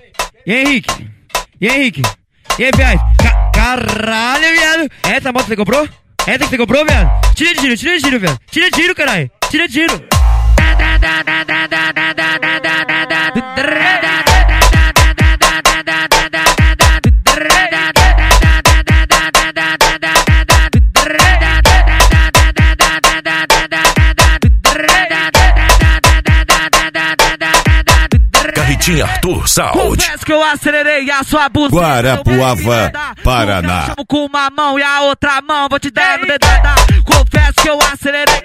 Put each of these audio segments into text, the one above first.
E Henrique? E Henrique? E aí, viado? Caralho, viado! Essa moto você comprou? Essa que você comprou, viado? Tira de tiro, viado! Tira de tiro, caralho! Tira de tiro! Carretinha Arthur Sound. Confesso que eu acelerei a sua buceta. Guarapuava, Paraná. Chamo com uma mão e a outra mão vou te dar no dedada. Confesso que eu acelerei.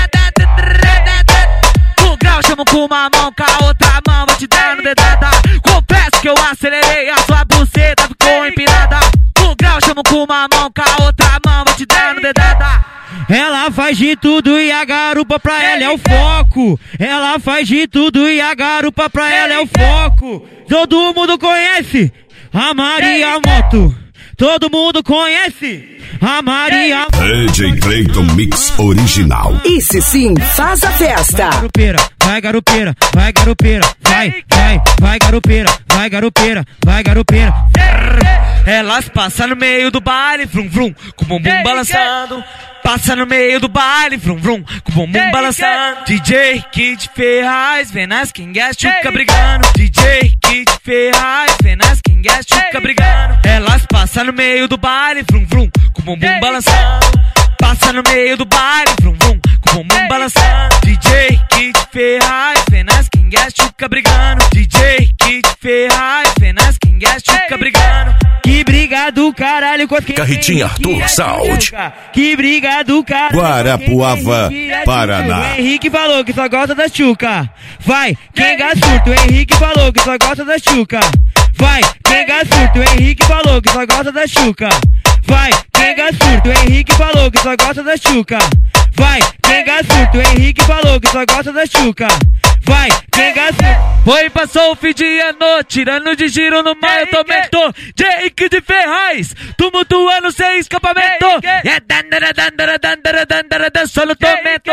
O grau chamo com uma mão, com a outra mão vou te dar no dedada. Confesso que eu acelerei a sua buceta ficou empinada. O grau chamo com uma mão, com a outra mão vou te dar no dedada. Ela faz de tudo e a garupa pra ela é o foco. Ela faz de tudo e a garupa pra ela é o foco. Todo mundo conhece a Maria Moto. Todo mundo conhece a Maria Moto. DJ Clayton Mix Original. Esse sim faz a festa. Vai garupeira, vai garupeira, vai garupeira, vai garupeira, vai garupeira. Elas passam no meio do baile, vrum vrum, com o bumbum balançando. Passa no meio do baile, vrum vrum, com o bumbum balançando. DJ Kid Ferraz, vem nas quingas, chuca brigando. DJ Kid Ferraz, vem nas quingas, chuca brigando. Elas passam no meio do baile, vrum vrum, com o bumbum balançando. Passa no meio do baile, vrum vrum, com o bumbum balançando. DJ Kid Ferraz, vem nas quingas, chuca brigando. DJ Kid Ferraz, vem nas quingas, chuca brigando. Que briga do caralho com quem Carretinha Arthur Sound. Que briga do caralho. Guarapuava, Paraná. O Henrique falou que só gosta da chuca. Vai, quem surto. O Henrique falou que só gosta da chuca. Vai, quem surto. O Henrique falou que só gosta da chuca. Vai, quem surto. O Henrique falou que só gosta da chuca. Vai, quem surto. O Henrique falou que só gosta da chuca. Vai, quem surto. Foi, passou o fim de ano, tirando de giro no mar, eu tomento. Jake de Ferraz, tumultuando sem escapamento. É dançando no tormento.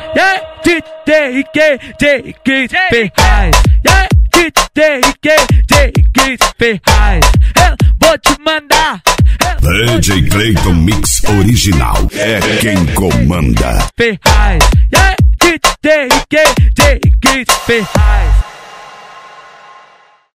Jake de Ferraz. Jake de Ferraz. Eu vou te mandar. DJ Clayton Mix Original. É quem comanda. Ferraz. Jake de Ferraz.